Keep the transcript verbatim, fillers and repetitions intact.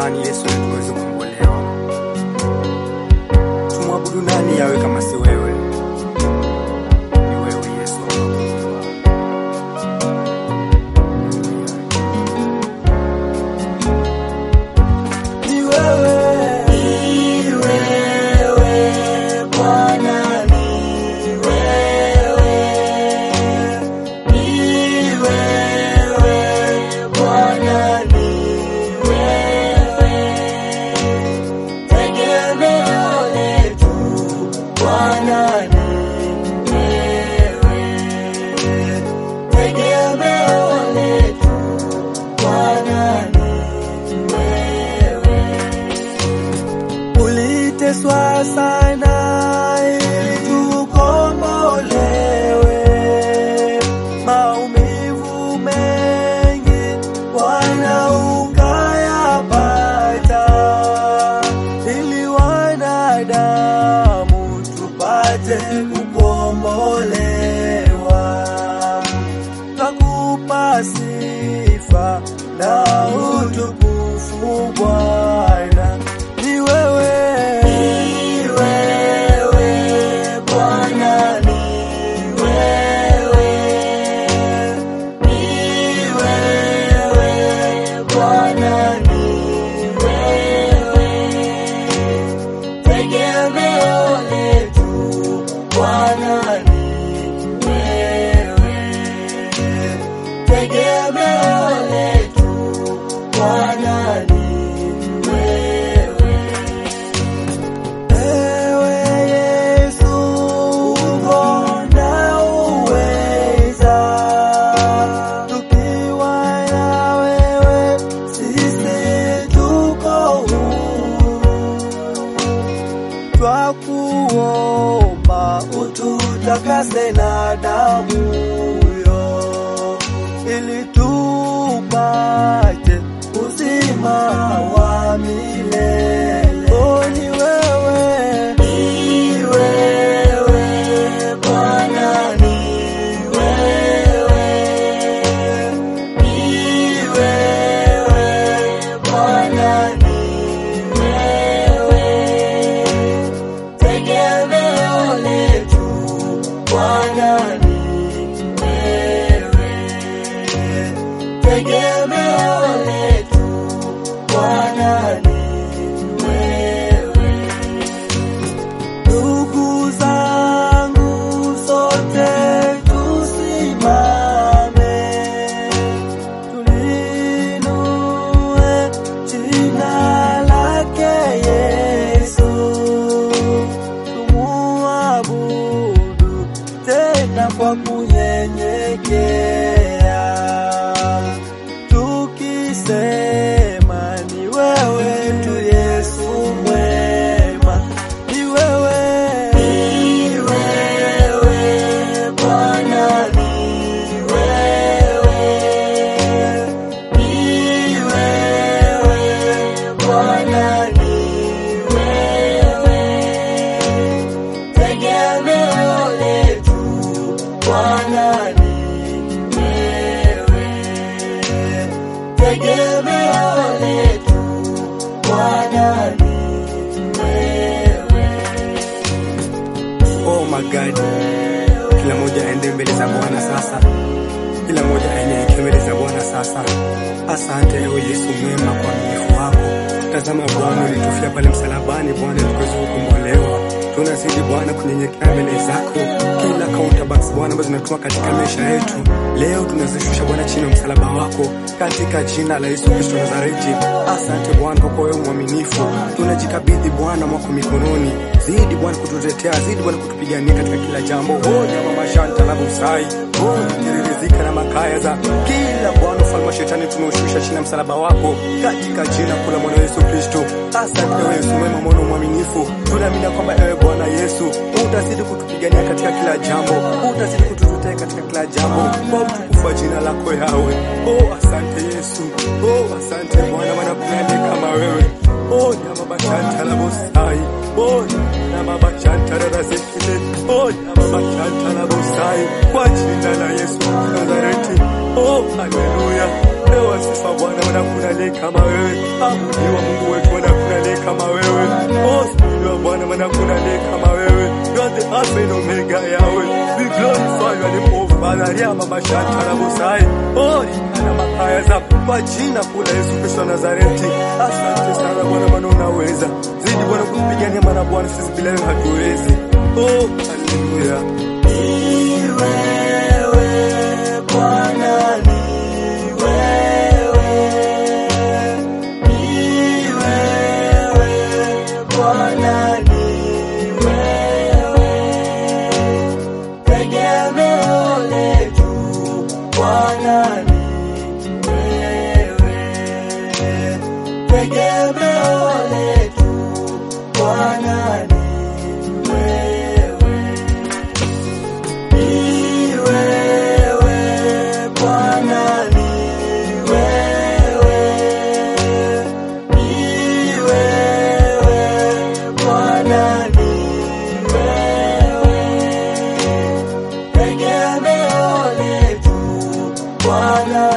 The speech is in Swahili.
msalabani Yesu ili tuweze kukombolewa. Tumwabudu nani yawe kama si wewe? Ni wewe Yesu. Ni wewe, ni wewe Bwana, ni wewe, ni wewe Bwana, ni wewe, tegemeo letu Bwana, ni wewe, tegemeo letu Bwana, ni wewe. Uliteswa sana ili tukombolewe, maumivu mengi Bwana ukayapata, ili wanadamu tupate kukombolewa. Twakupa sifa na utukufu Bwana, ni wewe, ni wewe Bwana, ni wewe, ni wewe Bwana, ni wewe, tegemeo letu Bwana, ni wewe, tegemeo letu Bwana, ni wewe. Ewe Yesu uko na uweza, tukiwa na wewe sisi tuko huru. Twakuomba ututakase na damu yo, ili tupate uzima wa milele. Oh, ni wewe, ni wewe Bwana, ni wewe, ni wewe Bwana, ni wewe, tegemeo letu Bwana, ni wewe, tegemeo letu Bwana, ni wewe. Ndugu zangu sote tusimame, tulinue jina lake Yesu, tumuabudu tena kwa kunyenyekea, tukisema ni wewe tu Yesu mwema, ni wewe, ni wewe Bwana, ni wewe, ni wewe Bwana, ni wewe, tegemeo letu Bwana, ni wewe, tegemeo letu Bwana, ni wewe. Oh my God, kila moja aende mbele za Bwana sasa, kila moja aende mbele za Bwana sasa. Asante ewe Yesu mwema kwa uaminifu wako. Tazama Bwana, ulitufia pale msalabani Bwana tukaweza kukombolewa. Tunazidi Bwana kunyenyekea mbele zako. Kila counterbalance Bwana ambazo zinatuma katika maisha yetu leo tunazishusha Bwana chini ya msalaba wako katika jina la Yesu Kristo Nazareti. Asante Bwana kwa wewe mwaminifu. Tunajikabidhi Bwana mwako mikononi. Zidi Bwana kututetea, zidi Bwana kutupigania katika kila jambo. Oh nyama mashanta na busai. Oh tiririzika na makaya za kila Bwana ufalme wa shetani tunaushusha chini ya msalaba wako katika jina kula mwana Yesu Kristo. Asante wewe Yesu mwema mwana mwaminifu. Tunaamini kwamba ewe Bwana Yesu utazidi kutupigania katika kila jambo, utazidi kututetea katika kila jambo kwa utukufu wa jina lako Yahweh. Oh asante Yesu. Oh asante Bwana maana kuna kama wewe. Oh nyama bashanta la busai. Oh nyama bashanta la zikile. Oh nyama bashanta la busai kwa jina la Yesu Nazareti. Oh haleluya. Ewe sifa Bwana maana kuna kama wewe. Abudiwa Mungu Malaria mama shaka na busai oi ana makaya za kwa jina kula Yesu Kristo Nazareti. Asante sana Bwana, maana unaweza zidi Bwana kupigania, maana Bwana sisi bila wewe hatuwezi. Oh haleluya. Ni wewe Bwana, ni wewe, ni wewe Bwana, ni wewe tegemeo letu Bwana, ni wewe tegemeo letu Bwana, ni wewe, ni wewe Bwana, ni wewe, ni wewe Bwana, ni wewe tegemeo letu Bwana.